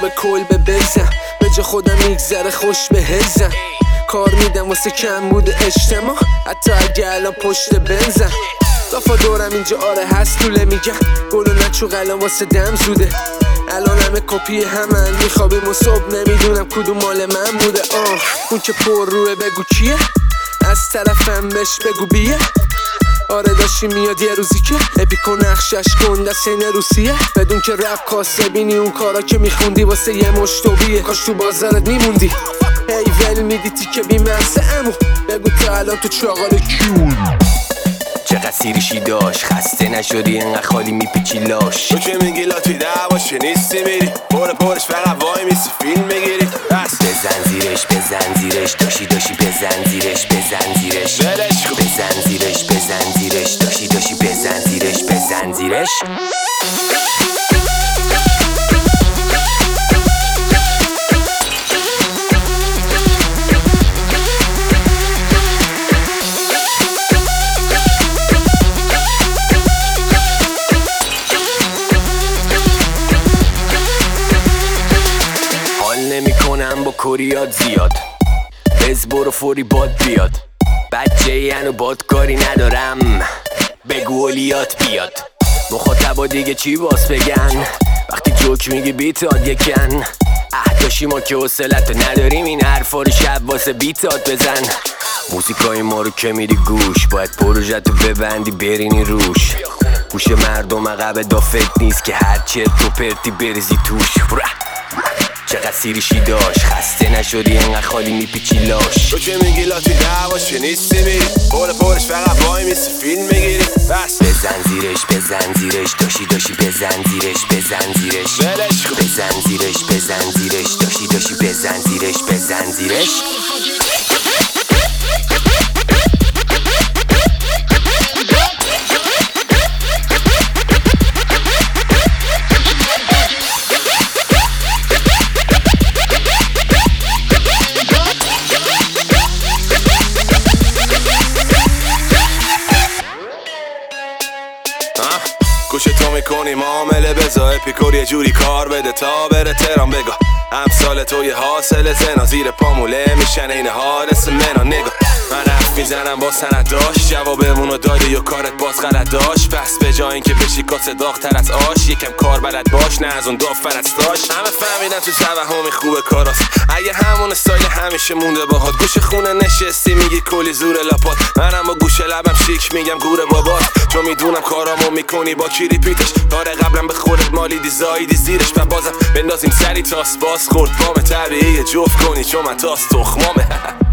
به کلبه بزن، به جا خودم میگذره خوش به هزم. کار میدم واسه کم بوده اجتماع، حتی اگه الان پشت بنزم. دافا دورم اینجا آره هست طوله میگن، گل و نچو قلم واسه دم زوده. الان همه کپی همن، میخوابیم و صبح نمیدونم کدوم مال من بوده. اون که پر روه بگو کیه، از طرفم بش بگو بیه. آره داشتی میاد یه روزی که اپیکو نقشش گنده سین روسیه. بدون که رپ کاسه بینی اون کارا که میخوندی واسه یه مشتویه. کاش تو بازارت میموندی هی ول میدی تیکه بیمرسه. امو بگو تا الان تو چاقال کیون چقدر سیریشی داشت، خسته نشدی انقدر خالی میپیچی لاش. تو که میگی لا توی دعواشه نیستی میری پرش فقط وای میسی فیلم میگیری. بس بزن زیرش بزن زیرش داشی بزن زیرش بزن زیرش ولش کن. بزن زیرش بزن زیرش داشی بزن زیرش بزن زیرش. نمیکنم با کریات زیاد، بز برو فوری باد بیاد. بچه ینو باد کاری ندارم، بگو اولیات بیاد. مخاطبا دیگه چی باز بگن وقتی جوک میگی بیتاد یکن. داشی ما که حوصلتو نداریم این حرفا رو شب واسه بیتات بزن. موزیکای ما رو که میری گوش، باید پروژتو ببندی برینی روش. گوش مردم عقب دافت نیست که هر چرت و پرتی بریزی توش. چقدر سیریشی داشت، خسته نشدی انقدر خالی میپیچی لاش. تو که میگی لا توی دعواشه نیستی میری پرش فقط وای میسی فیلم میگیری. بس بزن زیرش داشی بزن زیرش بزن زیرش ولش کن. بزن زیرش داشی بزن زیرش بزن زیرش. گوش تو میکنی معامله بزا اپیکور یه جوری کار بده تا بره تهران بگا. امثال تو یه حاصل زنا زیر پاموله میشن این حادث منا نگا. من حرف میزنم با سند داشت، جوابمونو دادی و کارت باز غلط داشت. پس به جای اینکه بشی کاسه داغ‌تر از آش، یکم کار بلد باش نه از اون دافرت داشت. همه فهمیدن تو توهمی خوبه کاراست، اگه همون استایل همیشه مونده باهات. گوش خونه نشستی میگی کلی زور لاپات، منم با گوش لبم شیک میگم گوره بابات. چون میدونم کارامو میکنی با کی ریپیتش، کار قبلم به خودت مالیدی زایدی زیرش. من بازم بندازیم سری تاس باز خورد بام طبیعی جفت کنی چون من تاس تخمامه.